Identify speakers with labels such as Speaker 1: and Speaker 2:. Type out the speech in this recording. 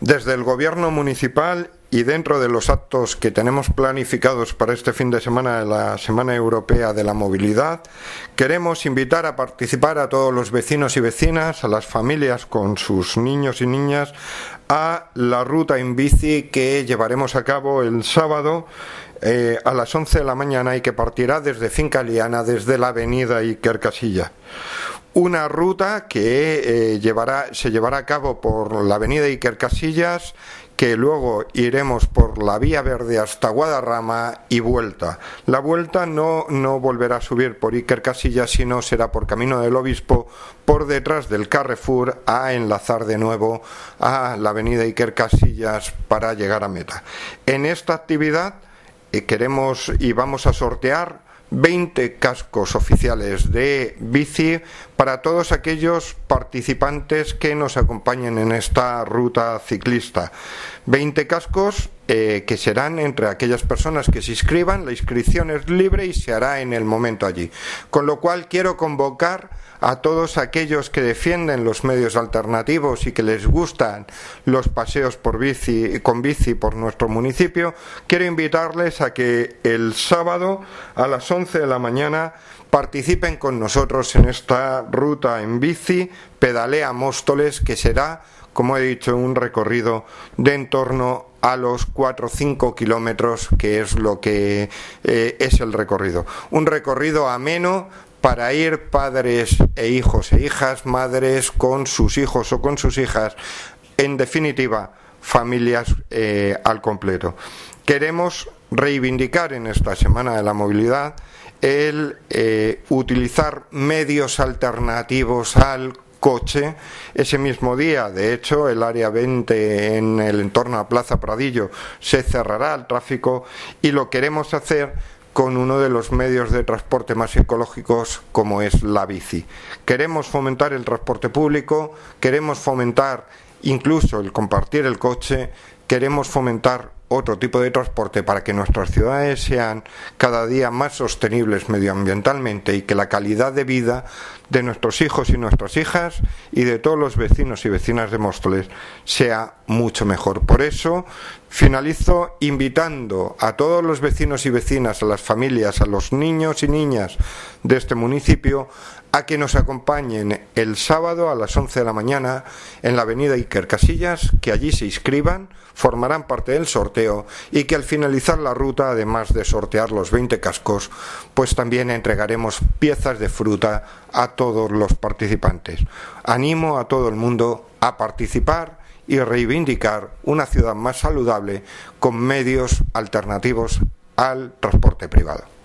Speaker 1: Desde el Gobierno municipal y dentro de los actos que tenemos planificados para este fin de semana de la Semana Europea de la Movilidad, queremos invitar a participar a todos los vecinos y vecinas, a las familias con sus niños y niñas, a la ruta en bici que llevaremos a cabo el sábado a las 11 de la mañana y que partirá desde Finca Liana, desde la avenida Iker Casillas. Una ruta que se llevará a cabo por la avenida Iker Casillas, que luego iremos por la Vía Verde hasta Guadarrama y vuelta. La vuelta no volverá a subir por Iker Casillas, sino será por Camino del Obispo, por detrás del Carrefour, a enlazar de nuevo a la avenida Iker Casillas para llegar a meta. En esta actividad queremos y vamos a sortear 20 cascos oficiales de bici para todos aquellos participantes que nos acompañen en esta ruta ciclista. 20 cascos que serán entre aquellas personas que se inscriban. La inscripción es libre y se hará en el momento allí. Con lo cual quiero convocar a todos aquellos que defienden los medios alternativos y que les gustan los paseos con bici por nuestro municipio. Quiero invitarles a que el sábado a las 11 de la mañana participen con nosotros en esta ruta en bici Pedalea Móstoles, que será, como he dicho, un recorrido de en torno a los 4 o 5 kilómetros, que es lo que es el recorrido. Un recorrido ameno para ir padres e hijos e hijas, madres con sus hijos o con sus hijas, en definitiva, familias al completo. Queremos reivindicar en esta Semana de la Movilidad el utilizar medios alternativos al coche. Ese mismo día, de hecho, el área 20 en el entorno a Plaza Pradillo se cerrará al tráfico y lo queremos hacer con uno de los medios de transporte más ecológicos, como es la bici. Queremos fomentar el transporte público, queremos fomentar incluso el compartir el coche, queremos fomentar otro tipo de transporte para que nuestras ciudades sean cada día más sostenibles medioambientalmente y que la calidad de vida de nuestros hijos y nuestras hijas y de todos los vecinos y vecinas de Móstoles sea mucho mejor. Por eso finalizo invitando a todos los vecinos y vecinas, a las familias, a los niños y niñas de este municipio a que nos acompañen el sábado a las 11 de la mañana en la avenida Iker Casillas, que allí se inscriban, formarán parte del sorteo y que al finalizar la ruta, además de sortear los 20 cascos, pues también entregaremos piezas de fruta a todos los participantes. Animo a todo el mundo a participar y reivindicar una ciudad más saludable con medios alternativos al transporte privado.